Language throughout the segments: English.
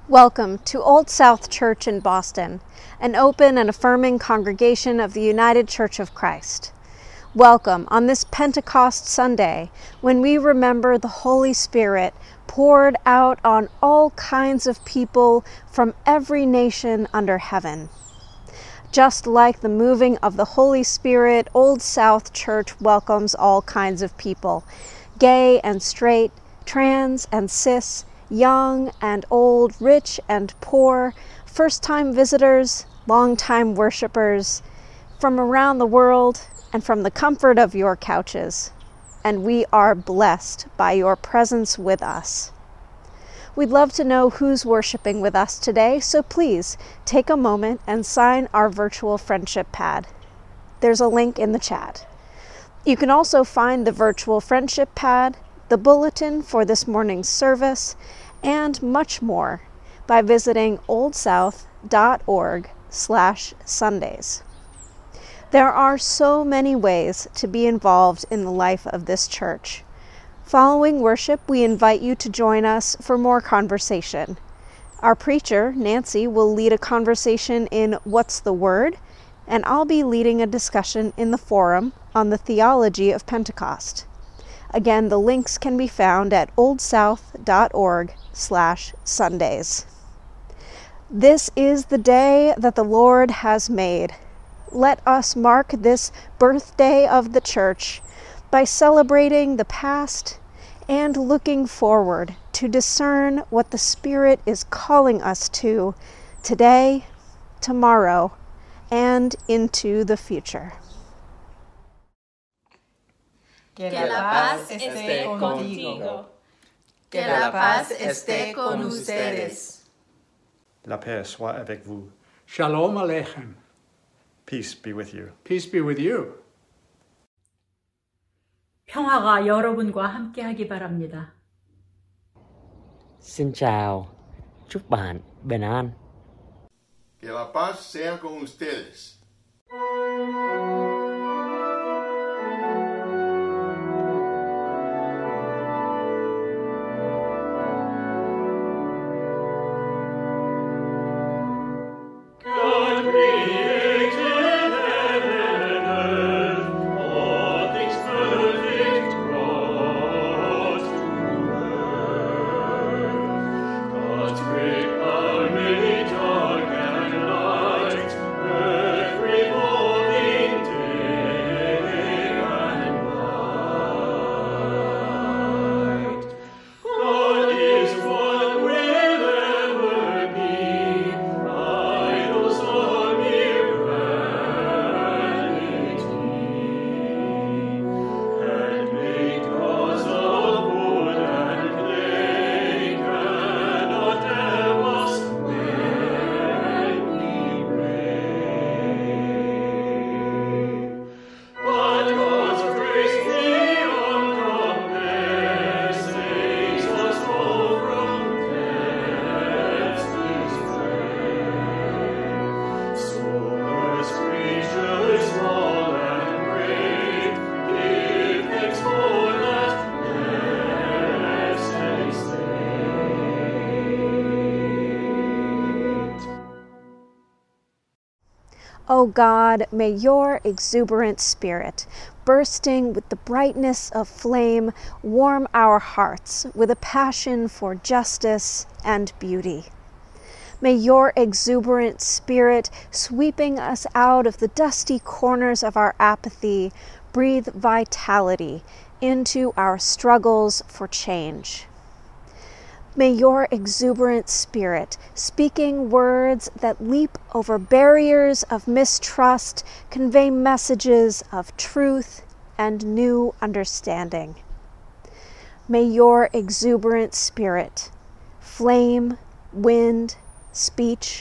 Welcome to Old South Church in Boston, an open and affirming congregation of the United Church of Christ. Welcome on this Pentecost Sunday, when we remember the Holy Spirit poured out on all kinds of people from every nation under heaven. Just like the moving of the Holy Spirit, Old South Church welcomes all kinds of people, gay and straight, trans and cis, young and old, rich and poor, first-time visitors, long-time worshipers, from around the world and from the comfort of your couches. And we are blessed by your presence with us. We'd love to know who's worshiping with us today, so please take a moment and sign our virtual friendship pad. There's a link in the chat. You can also find the virtual friendship pad, the bulletin for this morning's service, and much more by visiting oldsouth.org/Sundays. There are so many ways to be involved in the life of this church. Following worship, we invite you to join us for more conversation. Our preacher, Nancy, will lead a conversation in What's the Word, and I'll be leading a discussion in the forum on the theology of Pentecost. Again, the links can be found at oldsouth.org/Sundays. This is the day that the Lord has made. Let us mark this birthday of the church by celebrating the past and looking forward to discern what the Spirit is calling us to today, tomorrow, and into the future. Que la paz esté contigo. Que la paz esté con ustedes. La paix soit avec vous. Shalom Aleichem. Peace be with you. Peace be with you. 평화가 여러분과 함께하기 바랍니다. Xin chào, chúc bạn bình an. Que la paz sea con ustedes. O God, may your exuberant spirit, bursting with the brightness of flame, warm our hearts with a passion for justice and beauty. May your exuberant spirit, sweeping us out of the dusty corners of our apathy, breathe vitality into our struggles for change. May your exuberant spirit, speaking words that leap over barriers of mistrust, convey messages of truth and new understanding. May your exuberant spirit, flame, wind, speech,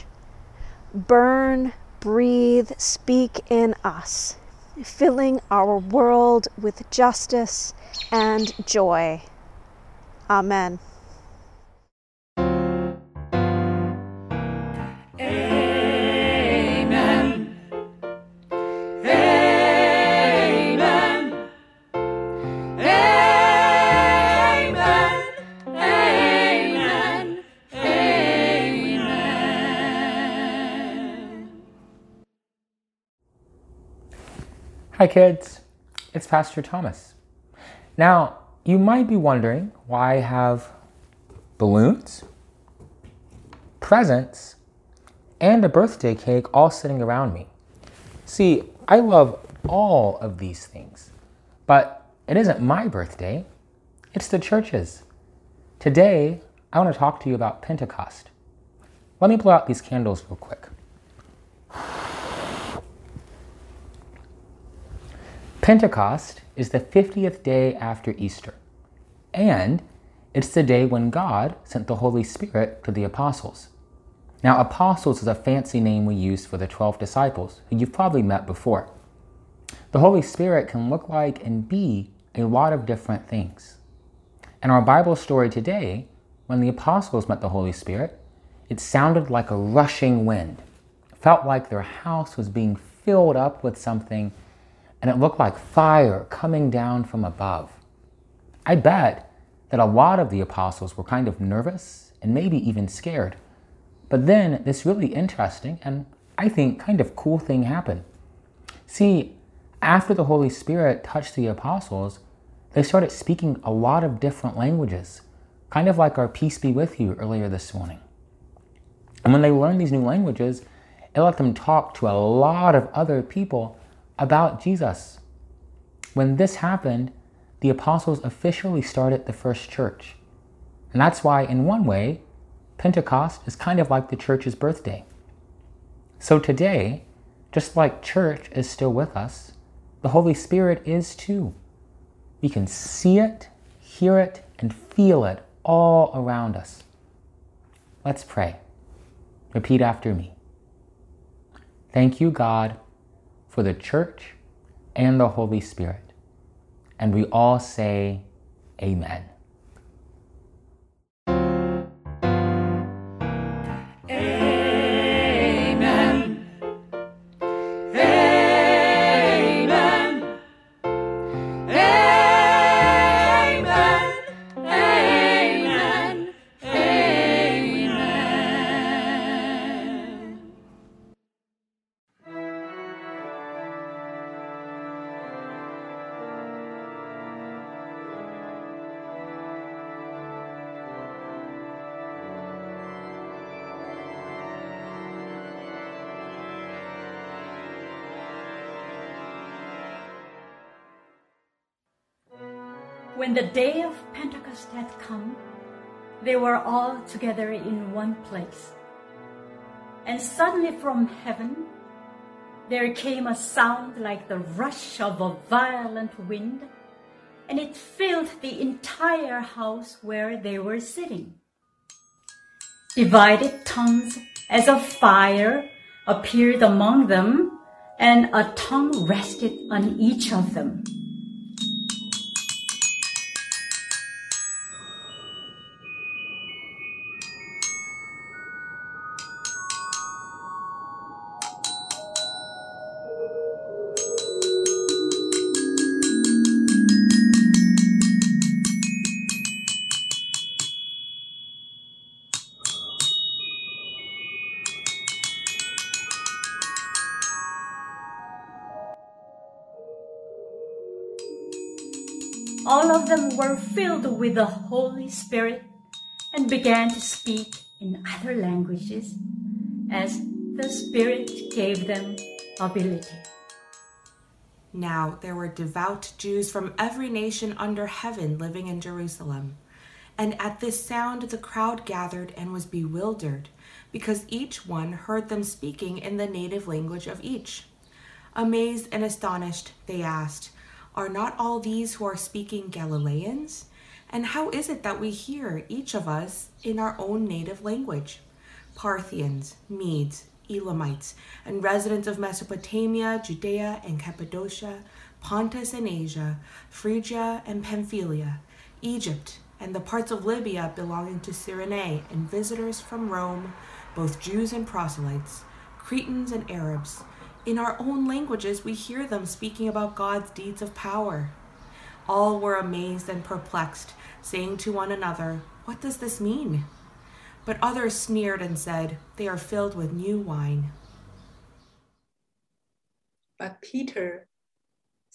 burn, breathe, speak in us, filling our world with justice and joy. Amen. Hi kids, it's Pastor Thomas. Now, you might be wondering why I have balloons, presents, and a birthday cake all sitting around me. See, I love all of these things, but it isn't my birthday, it's the church's. Today, I want to talk to you about Pentecost. Let me blow out these candles real quick. Pentecost is the 50th day after Easter, and it's the day when God sent the Holy Spirit to the apostles. Now, apostles is a fancy name we use for the 12 disciples, who you've probably met before. The Holy Spirit can look like and be a lot of different things. In our Bible story today, when the apostles met the Holy Spirit, it sounded like a rushing wind. It felt like their house was being filled up with something, and it looked like fire coming down from above. I bet that a lot of the apostles were kind of nervous and maybe even scared. But then this really interesting and I think kind of cool thing happened. See, after the Holy Spirit touched the apostles, they started speaking a lot of different languages, kind of like our Peace Be With You earlier this morning. And when they learned these new languages, it let them talk to a lot of other people about Jesus. When this happened, the apostles officially started the first church. And that's why, in one way, Pentecost is kind of like the church's birthday. So today, just like church is still with us, the Holy Spirit is too. We can see it, hear it, and feel it all around us. Let's pray. Repeat after me. Thank you, God, for the church and the Holy Spirit. And we all say, Amen. Amen. Amen. Amen. Amen. Amen. When the day of Pentecost had come, they were all together in one place. And suddenly from heaven, there came a sound like the rush of a violent wind, and it filled the entire house where they were sitting. Divided tongues as of fire appeared among them, and a tongue rested on each of them. All of them were filled with the Holy Spirit and began to speak in other languages as the Spirit gave them ability. Now there were devout Jews from every nation under heaven living in Jerusalem. And at this sound the crowd gathered and was bewildered, because each one heard them speaking in the native language of each. Amazed and astonished, they asked, "Are not all these who are speaking Galileans? And how is it that we hear, each of us, in our own native language? Parthians, Medes, Elamites, and residents of Mesopotamia, Judea and Cappadocia, Pontus and Asia, Phrygia and Pamphylia, Egypt, and the parts of Libya belonging to Cyrene, and visitors from Rome, both Jews and proselytes, Cretans and Arabs. In our own languages we hear them speaking about God's deeds of power." All were amazed and perplexed, saying to one another, "What does this mean?" But others sneered and said, "They are filled with new wine." But Peter,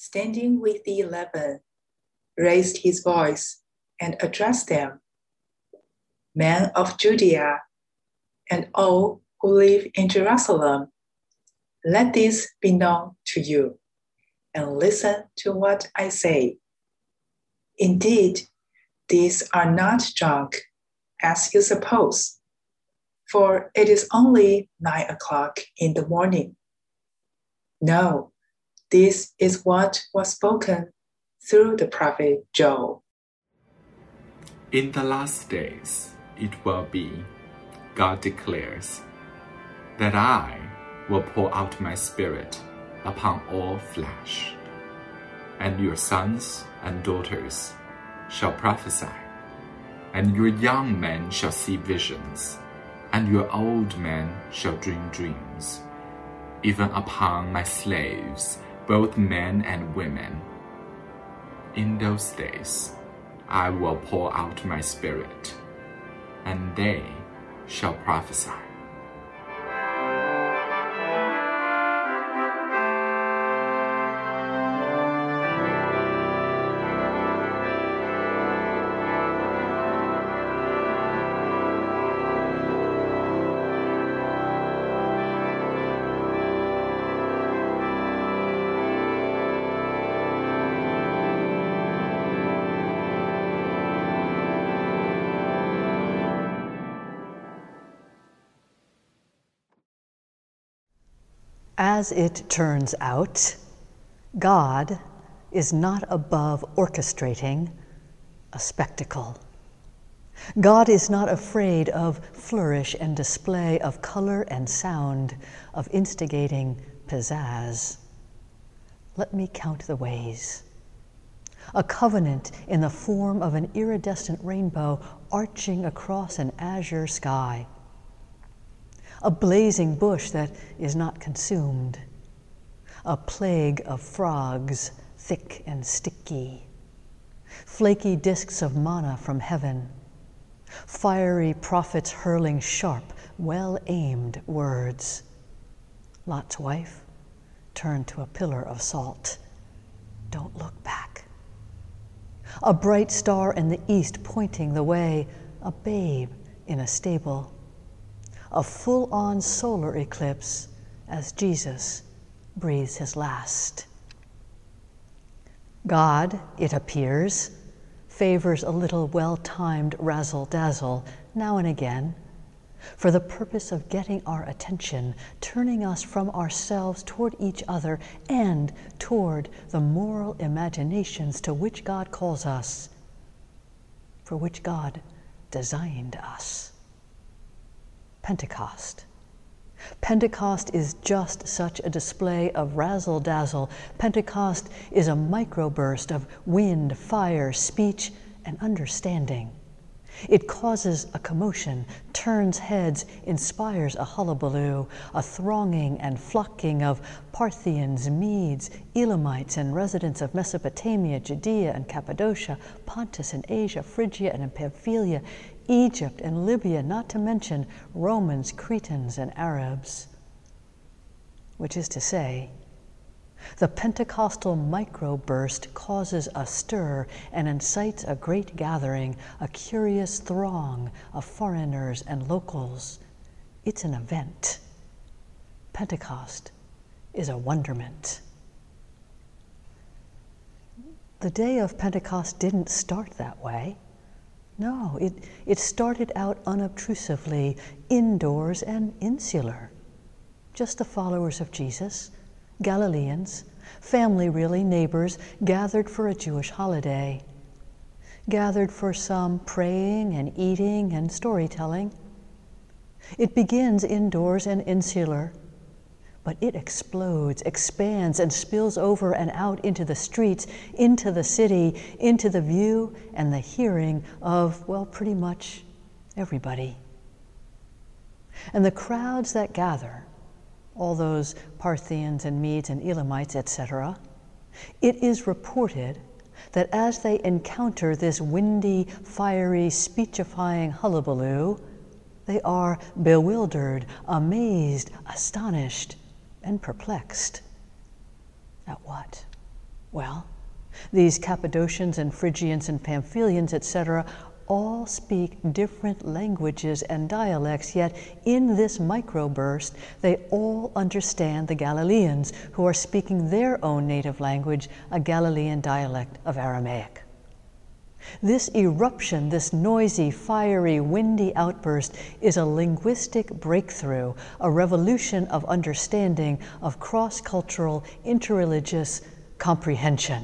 standing with the 11, raised his voice and addressed them. Men of Judea and all who live in Jerusalem, let this be known to you, and listen to what I say. Indeed, these are not drunk, as you suppose, for it is only 9 o'clock in the morning. No, this is what was spoken through the prophet Joel. In the last days it will be, God declares, that I will pour out my Spirit upon all flesh, and your sons and daughters shall prophesy, and your young men shall see visions, and your old men shall dream dreams, even upon my slaves, both men and women. In those days I will pour out my Spirit, and they shall prophesy. As it turns out, God is not above orchestrating a spectacle. God is not afraid of flourish and display, of color and sound, of instigating pizzazz. Let me count the ways. A covenant in the form of an iridescent rainbow arching across an azure sky. A blazing bush that is not consumed, a plague of frogs, thick and sticky, flaky discs of manna from heaven, fiery prophets hurling sharp, well-aimed words. Lot's wife turned to a pillar of salt. Don't look back. A bright star in the east pointing the way, a babe in a stable. A full-on solar eclipse as Jesus breathes his last. God, it appears, favors a little well-timed razzle-dazzle now and again for the purpose of getting our attention, turning us from ourselves toward each other and toward the moral imaginations to which God calls us, for which God designed us. Pentecost. Pentecost is just such a display of razzle-dazzle. Pentecost is a microburst of wind, fire, speech, and understanding. It causes a commotion, turns heads, inspires a hullabaloo, a thronging and flocking of Parthians, Medes, Elamites, and residents of Mesopotamia, Judea and Cappadocia, Pontus and Asia, Phrygia and Pamphylia, Egypt and Libya, not to mention Romans, Cretans, and Arabs. Which is to say, the Pentecostal microburst causes a stir and incites a great gathering, a curious throng of foreigners and locals. It's an event. Pentecost is a wonderment. The day of Pentecost didn't start that way. No, it started out unobtrusively, indoors and insular. Just the followers of Jesus, Galileans, family really, neighbors, gathered for a Jewish holiday, gathered for some praying and eating and storytelling. It begins indoors and insular, but it explodes, expands, and spills over and out into the streets, into the city, into the view and the hearing of, well, pretty much everybody. And the crowds that gather, all those Parthians and Medes and Elamites, etc., it is reported that as they encounter this windy, fiery, speechifying hullabaloo, they are bewildered, amazed, astonished, and perplexed. At what? Well, these Cappadocians and Phrygians and Pamphylians, etc., all speak different languages and dialects, yet in this microburst, they all understand the Galileans who are speaking their own native language, a Galilean dialect of Aramaic. This eruption, this noisy, fiery, windy outburst is a linguistic breakthrough, a revolution of understanding, of cross-cultural, interreligious comprehension.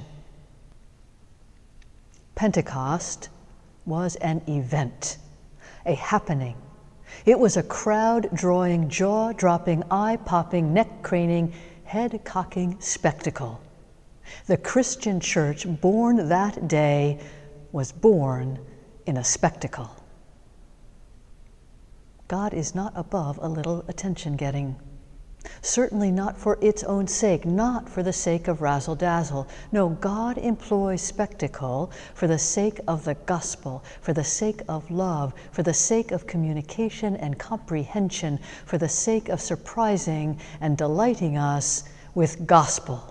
Pentecost was an event, a happening. It was a crowd-drawing, jaw-dropping, eye-popping, neck-craning, head-cocking spectacle. The Christian church, born that day, was born in a spectacle. God is not above a little attention-getting. Certainly not for its own sake, not for the sake of razzle-dazzle. No, God employs spectacle for the sake of the gospel, for the sake of love, for the sake of communication and comprehension, for the sake of surprising and delighting us with gospel.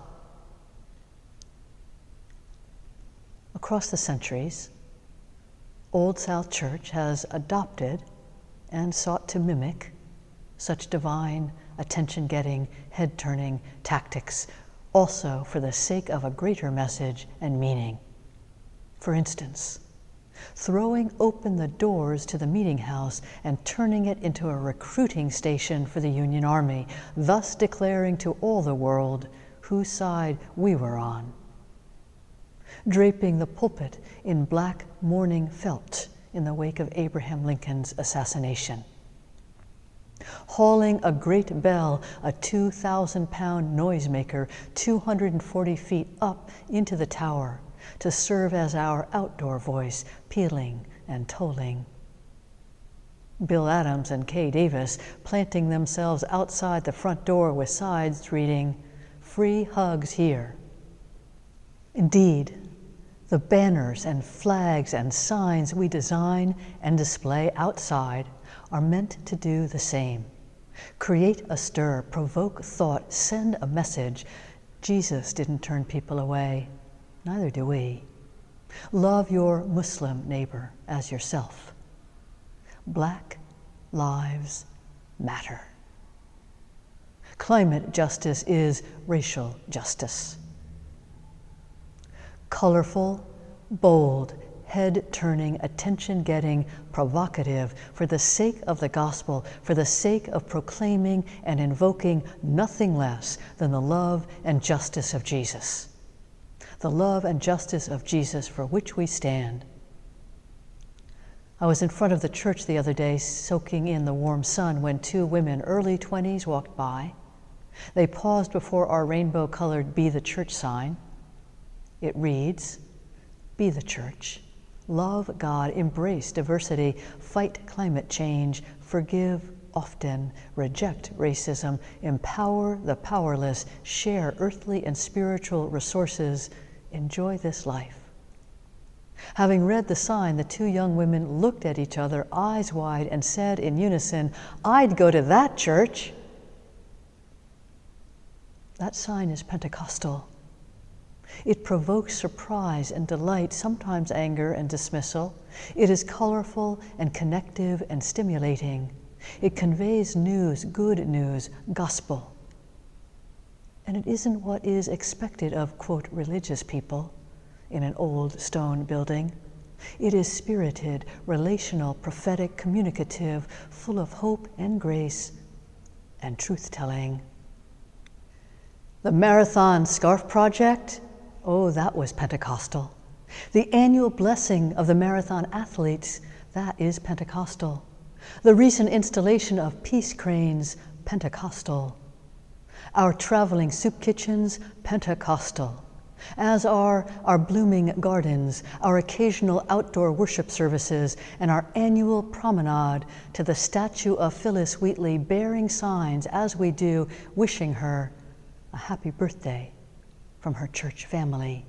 Across the centuries, Old South Church has adopted and sought to mimic such divine, attention-getting, head-turning tactics, also for the sake of a greater message and meaning. For instance, throwing open the doors to the meeting house and turning it into a recruiting station for the Union Army, thus declaring to all the world whose side we were on. Draping the pulpit in black mourning felt in the wake of Abraham Lincoln's assassination. Hauling a great bell, a 2,000-pound noisemaker, 240 feet up into the tower to serve as our outdoor voice, pealing and tolling. Bill Adams and Kay Davis planting themselves outside the front door with signs reading, "Free hugs here." Indeed, the banners and flags and signs we design and display outside are meant to do the same. Create a stir, provoke thought, send a message. Jesus didn't turn people away, neither do we. Love your Muslim neighbor as yourself. Black lives matter. Climate justice is racial justice. Colorful, bold, head-turning, attention-getting, provocative, for the sake of the gospel, for the sake of proclaiming and invoking nothing less than the love and justice of Jesus. The love and justice of Jesus for which we stand. I was in front of the church the other day, soaking in the warm sun, when two women, early 20s, walked by. They paused before our rainbow-colored Be the Church sign. It reads, "Be the Church. Love God, embrace diversity, fight climate change, forgive often, reject racism, empower the powerless, share earthly and spiritual resources, enjoy this life." Having read the sign, the two young women looked at each other, eyes wide, and said in unison, "I'd go to that church." That sign is Pentecostal. It provokes surprise and delight, sometimes anger and dismissal. It is colorful and connective and stimulating. It conveys news, good news, gospel. And it isn't what is expected of, quote, religious people in an old stone building. It is spirited, relational, prophetic, communicative, full of hope and grace and truth-telling. The Marathon Scarf Project, oh, that was Pentecostal. The annual blessing of the marathon athletes, that is Pentecostal. The recent installation of peace cranes, Pentecostal. Our traveling soup kitchens, Pentecostal. As are our blooming gardens, our occasional outdoor worship services, and our annual promenade to the statue of Phyllis Wheatley, bearing signs as we do, wishing her a happy birthday from her church family.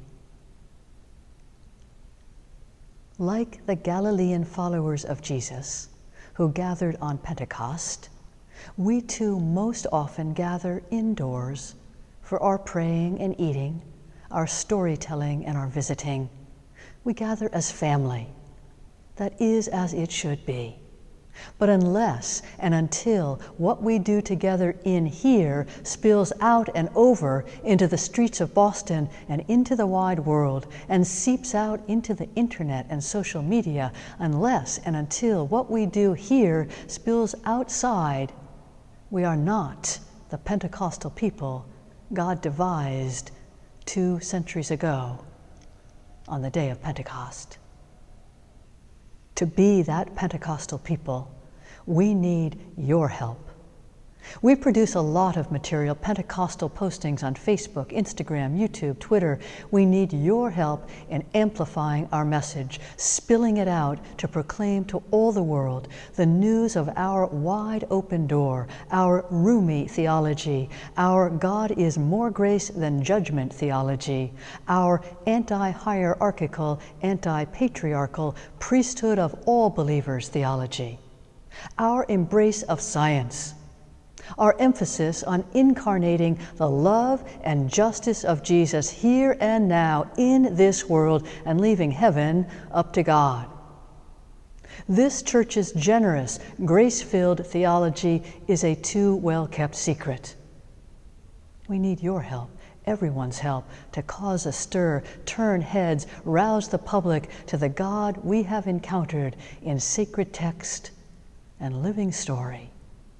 Like the Galilean followers of Jesus who gathered on Pentecost, we too most often gather indoors for our praying and eating, our storytelling, and our visiting. We gather as family. That is as it should be. But unless and until what we do together in here spills out and over into the streets of Boston and into the wide world and seeps out into the internet and social media, unless and until what we do here spills outside, we are not the Pentecostal people God devised 2 centuries ago on the day of Pentecost. To be that Pentecostal people, we need your help. We produce a lot of material, Pentecostal postings on Facebook, Instagram, YouTube, Twitter. We need your help in amplifying our message, spilling it out to proclaim to all the world the news of our wide open door, our roomy theology, our God is more grace than judgment theology, our anti-hierarchical, anti-patriarchal priesthood of all believers theology, our embrace of science, our emphasis on incarnating the love and justice of Jesus here and now in this world and leaving heaven up to God. This church's generous, grace-filled theology is a too well-kept secret. We need your help, everyone's help, to cause a stir, turn heads, rouse the public to the God we have encountered in sacred text and living story.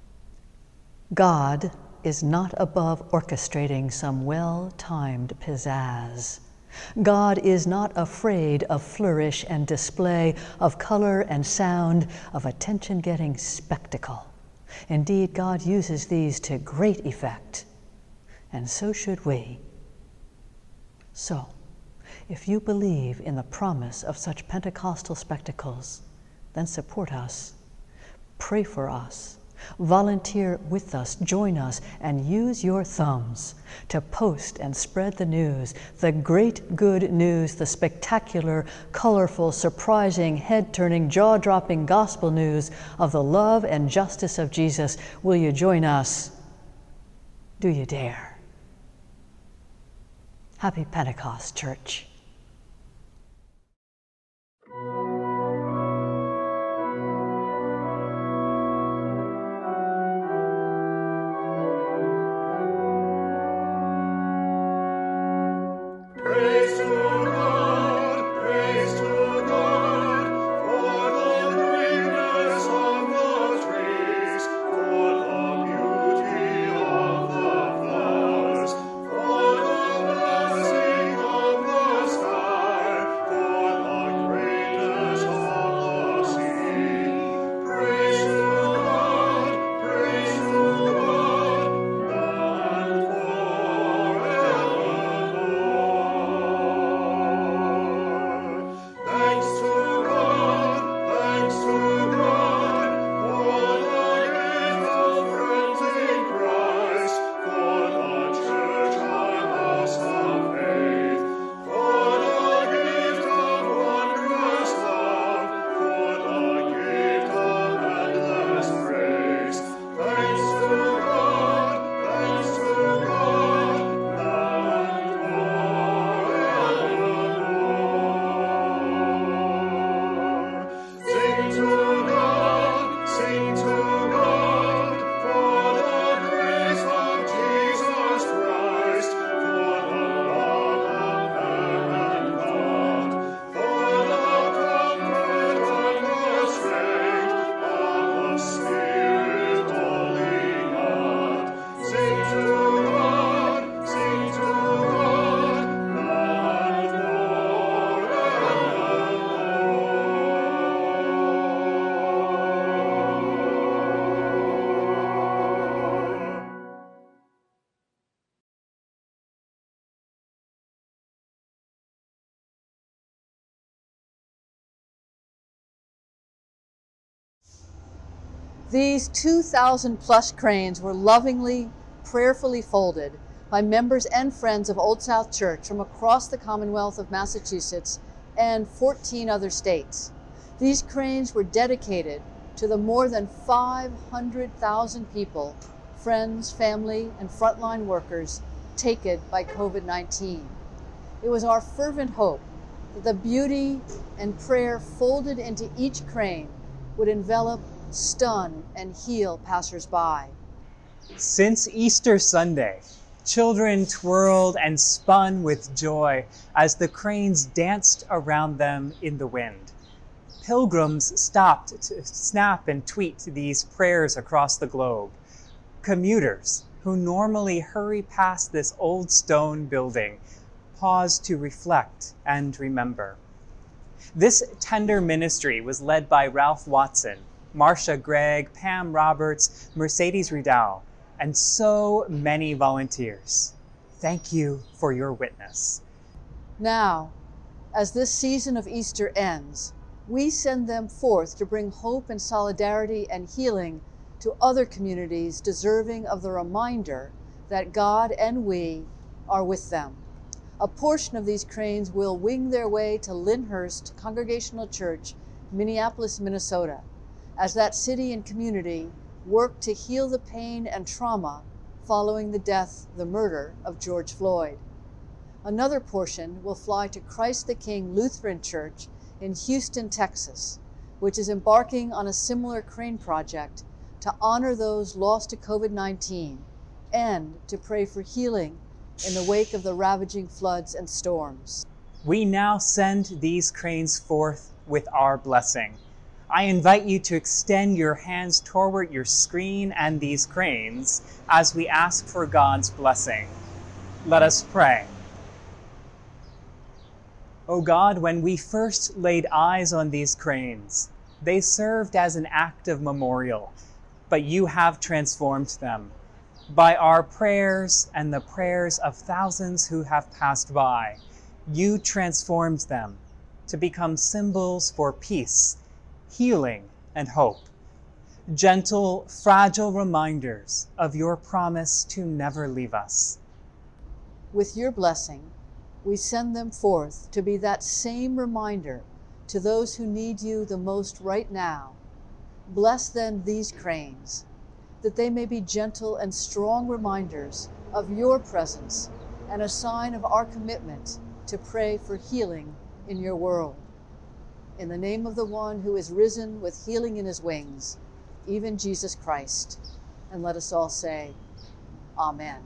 God is not above orchestrating some well-timed pizzazz. God is not afraid of flourish and display, of color and sound, of attention-getting spectacle. Indeed, God uses these to great effect, and so should we. So, if you believe in the promise of such Pentecostal spectacles, then support us, pray for us, volunteer with us, join us, and use your thumbs to post and spread the news, the great good news, the spectacular, colorful, surprising, head-turning, jaw-dropping gospel news of the love and justice of Jesus. Will you join us? Do you dare? Happy Pentecost, Church. These 2,000 plush cranes were lovingly, prayerfully folded by members and friends of Old South Church from across the Commonwealth of Massachusetts and 14 other states. These cranes were dedicated to the more than 500,000 people, friends, family, and frontline workers taken by COVID-19. It was our fervent hope that the beauty and prayer folded into each crane would envelop, stun, and heal passers-by. Since Easter Sunday, children twirled and spun with joy as the cranes danced around them in the wind. Pilgrims stopped to snap and tweet these prayers across the globe. Commuters who normally hurry past this old stone building paused to reflect and remember. This tender ministry was led by Ralph Watson, Marcia Gregg, Pam Roberts, Mercedes Riedel, and so many volunteers. Thank you for your witness. Now, as this season of Easter ends, we send them forth to bring hope and solidarity and healing to other communities deserving of the reminder that God and we are with them. A portion of these cranes will wing their way to Lyndhurst Congregational Church, Minneapolis, Minnesota, as that city and community work to heal the pain and trauma following the murder of George Floyd. Another portion will fly to Christ the King Lutheran Church in Houston, Texas, which is embarking on a similar crane project to honor those lost to COVID-19 and to pray for healing in the wake of the ravaging floods and storms. We now send these cranes forth with our blessing. I invite you to extend your hands toward your screen and these cranes as we ask for God's blessing. Let us pray. O God, when we first laid eyes on these cranes, they served as an act of memorial, but you have transformed them. By our prayers and the prayers of thousands who have passed by, you transformed them to become symbols for peace, healing, and hope. Gentle, fragile reminders of your promise to never leave us. With your blessing, we send them forth to be that same reminder to those who need you the most right now. Bless then these cranes, that they may be gentle and strong reminders of your presence and a sign of our commitment to pray for healing in your world. In the name of the one who is risen with healing in his wings, even Jesus Christ. And let us all say, Amen.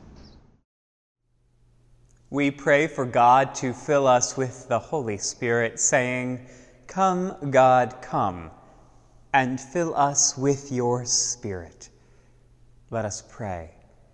We pray for God to fill us with the Holy Spirit, saying, Come, God, come, and fill us with your Spirit. Let us pray.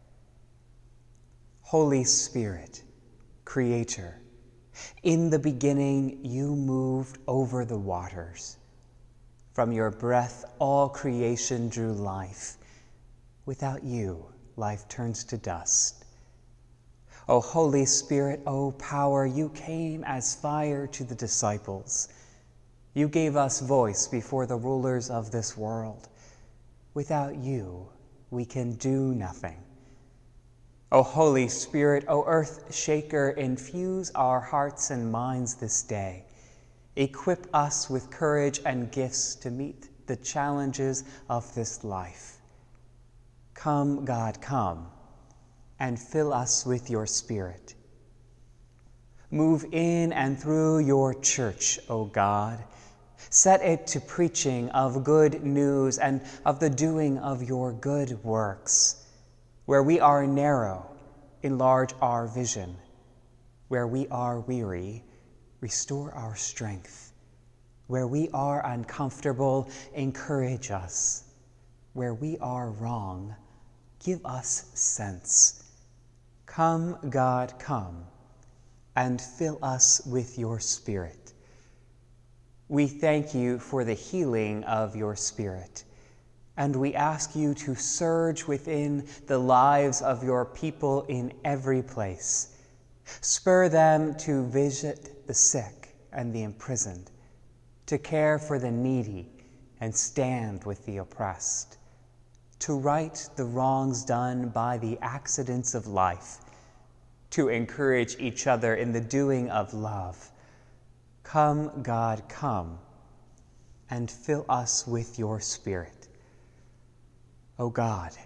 Holy Spirit, Creator, in the beginning you moved over the waters. From your breath all creation drew life. Without you, life turns to dust. O Holy Spirit, O power, you came as fire to the disciples. You gave us voice before the rulers of this world. Without you, we can do nothing. O Holy Spirit, O earth shaker, infuse our hearts and minds this day. Equip us with courage and gifts to meet the challenges of this life. Come, God, come, and fill us with your Spirit. Move in and through your church, O God. Set it to preaching of good news and of the doing of your good works. Where we are narrow, enlarge our vision. Where we are weary, restore our strength. Where we are uncomfortable, encourage us. Where we are wrong, give us sense. Come, God, come, and fill us with your Spirit. We thank you for the healing of your Spirit, and we ask you to surge within the lives of your people in every place. Spur them to visit the sick and the imprisoned, to care for the needy and stand with the oppressed, to right the wrongs done by the accidents of life, to encourage each other in the doing of love. Come, God, come, and fill us with your Spirit. O God,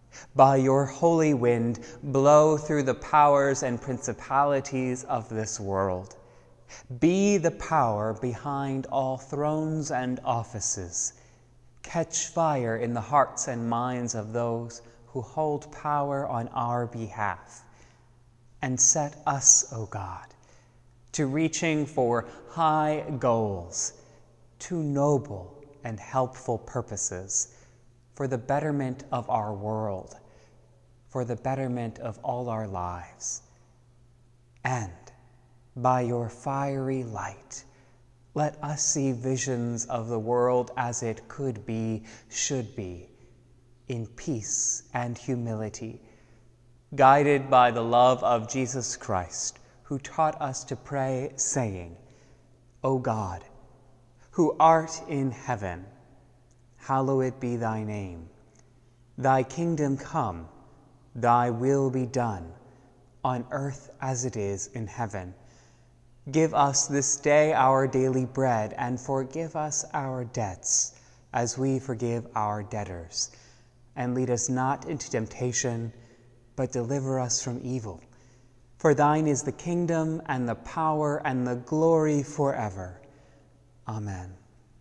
By your holy wind, blow through the powers and principalities of this world. Be the power behind all thrones and offices. Catch fire in the hearts and minds of those who hold power on our behalf. And set us, O God, to reaching for high goals, to noble and helpful purposes, for the betterment of our world, for the betterment of all our lives. And by your fiery light, let us see visions of the world as it could be, should be, in peace and humility, guided by the love of Jesus Christ, who taught us to pray, saying, O God, who art in heaven, hallowed be thy name. Thy kingdom come, thy will be done, on earth as it is in heaven. Give us this day our daily bread, and forgive us our debts, as we forgive our debtors. And lead us not into temptation, but deliver us from evil. For thine is the kingdom, and the power, and the glory forever. Amen.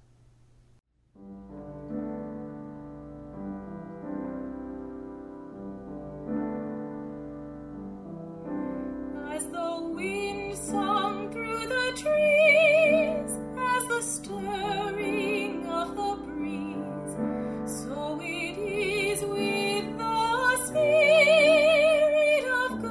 As the wind sung through the trees, as the stirring of the breeze, so it is with the Spirit of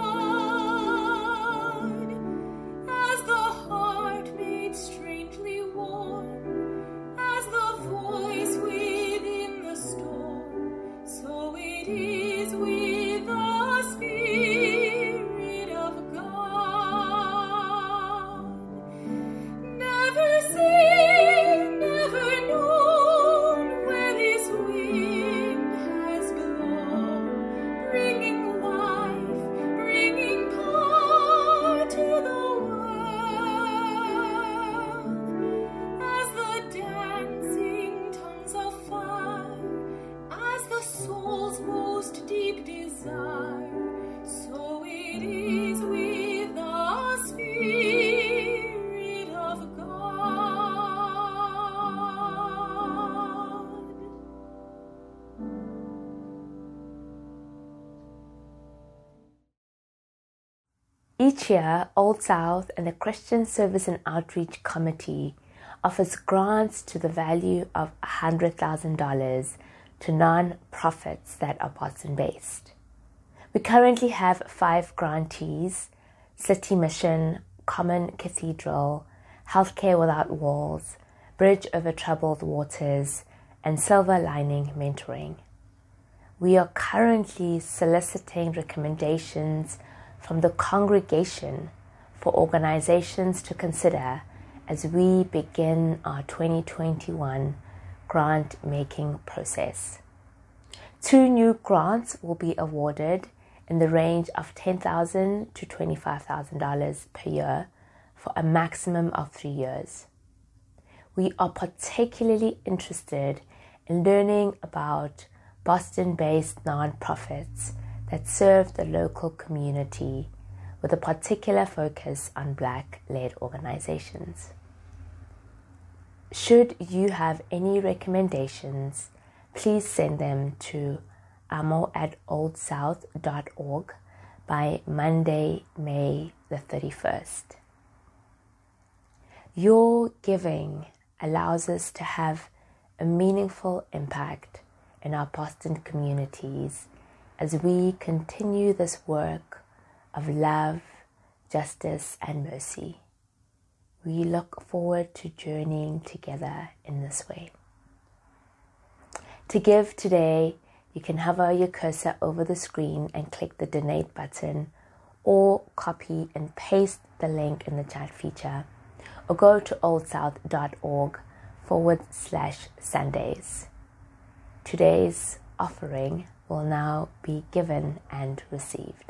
God. As the heart made strangely warm, as the voice within the storm, so it is with the Spirit of God. Never seen, never known where this wind has blown, bringing life, bringing power to the world. As the dancing tongues of fire, as the soul's most deep desire, so it is with the Spirit of God. Each year, Old South and the Christian Service and Outreach Committee offers grants to the value of $100,000 to non-profits that are Boston-based. We currently have 5 grantees: City Mission, Common Cathedral, Healthcare Without Walls, Bridge Over Troubled Waters, and Silver Lining Mentoring. We are currently soliciting recommendations from the congregation for organizations to consider as we begin our 2021 grant-making process. 2 new grants will be awarded in the range of $10,000 to $25,000 per year for a maximum of 3 years. We are particularly interested in learning about Boston-based nonprofits that serve the local community with a particular focus on Black-led organizations. Should you have any recommendations, please send them to amo@oldsouth.org by Monday, May the 31st. Your giving allows us to have a meaningful impact in our Boston communities as we continue this work of love, justice, and mercy. We look forward to journeying together in this way. To give today, you can hover your cursor over the screen and click the donate button, or copy and paste the link in the chat feature, or go to oldsouth.org/Sundays. Today's offering will now be given and received.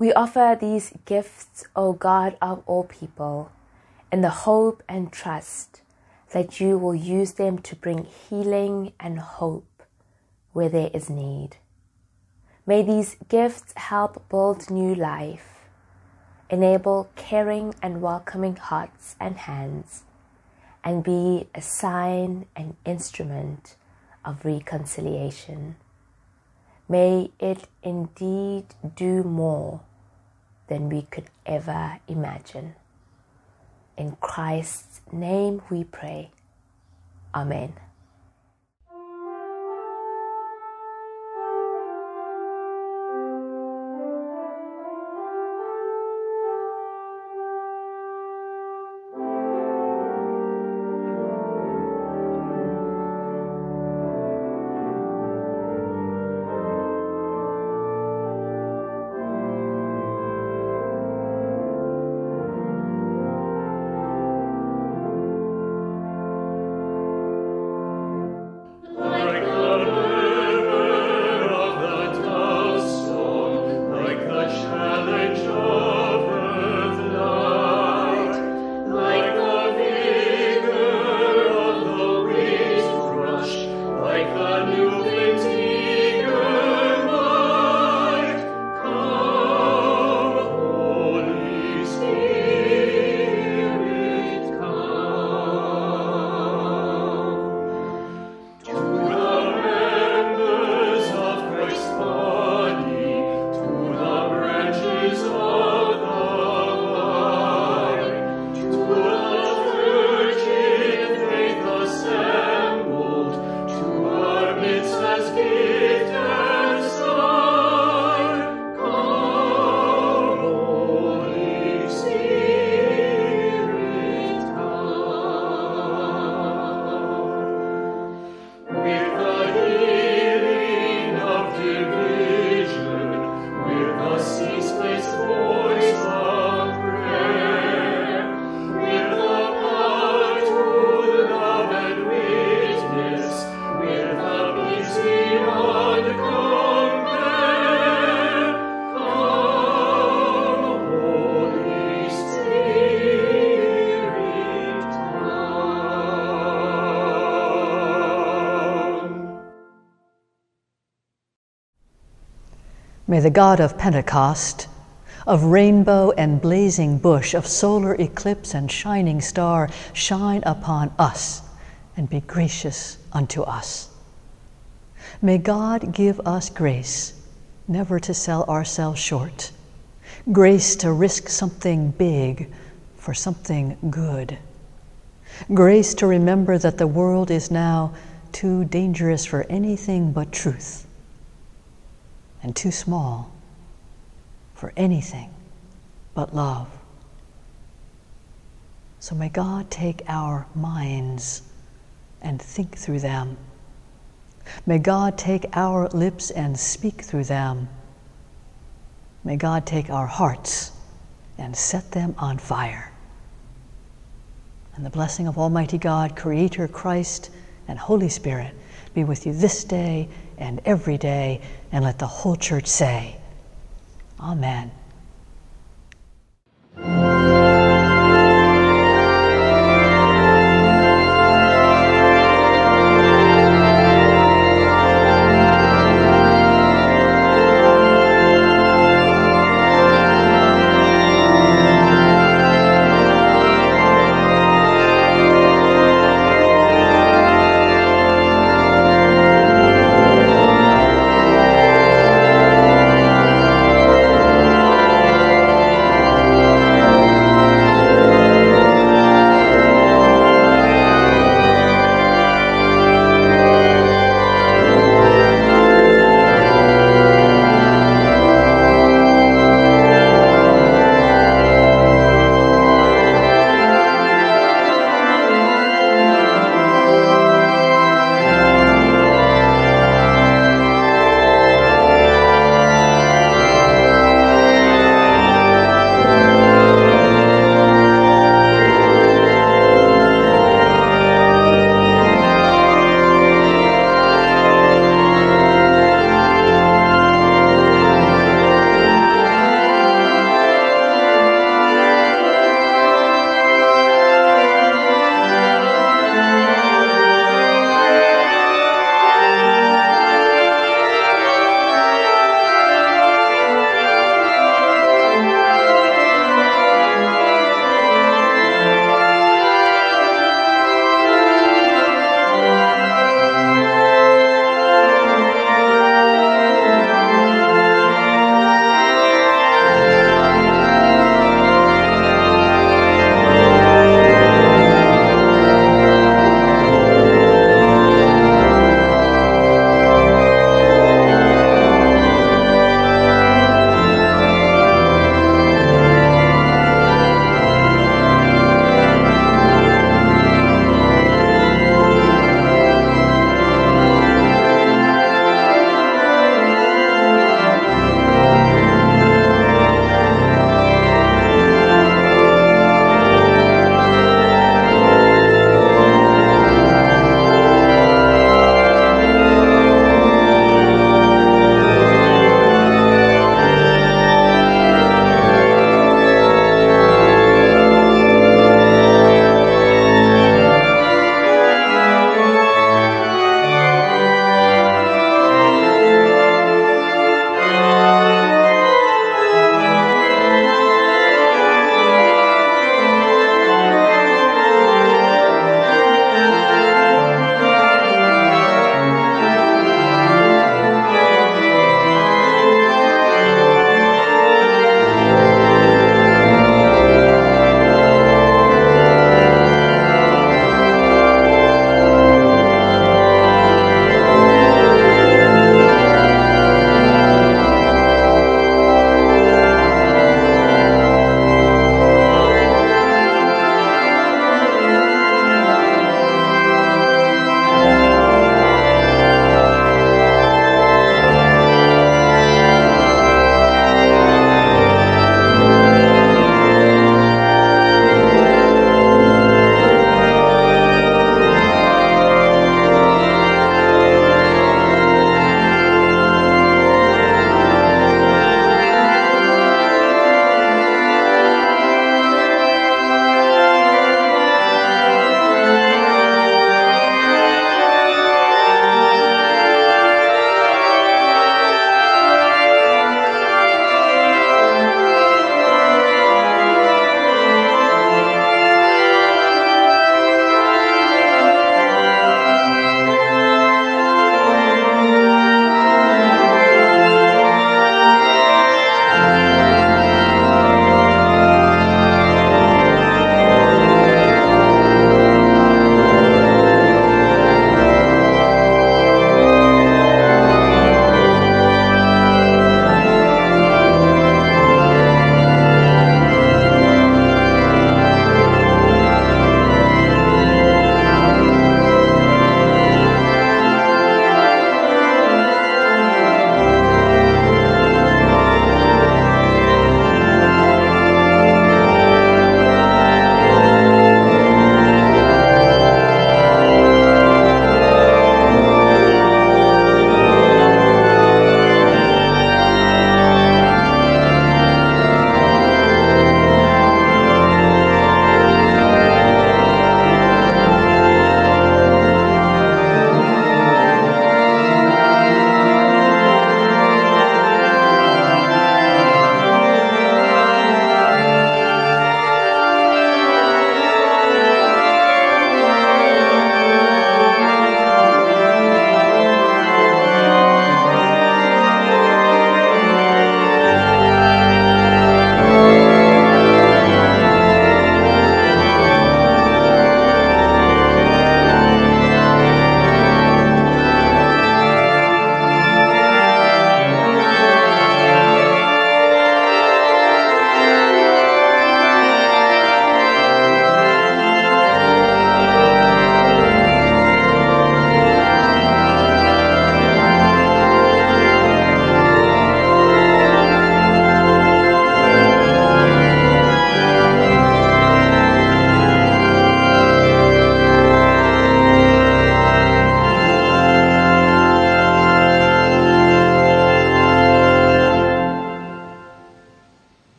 We offer these gifts, O God of all people, in the hope and trust that you will use them to bring healing and hope where there is need. May these gifts help build new life, enable caring and welcoming hearts and hands, and be a sign and instrument of reconciliation. May it indeed do more than we could ever imagine. In Christ's name we pray. Amen. May the God of Pentecost, of rainbow and blazing bush, of solar eclipse and shining star, shine upon us and be gracious unto us. May God give us grace never to sell ourselves short, grace to risk something big for something good, grace to remember that the world is now too dangerous for anything but truth, and too small for anything but love. So may God take our minds and think through them. May God take our lips and speak through them. May God take our hearts and set them on fire. And the blessing of Almighty God, Creator, Christ, and Holy Spirit be with you this day and every day, and let the whole church say, Amen.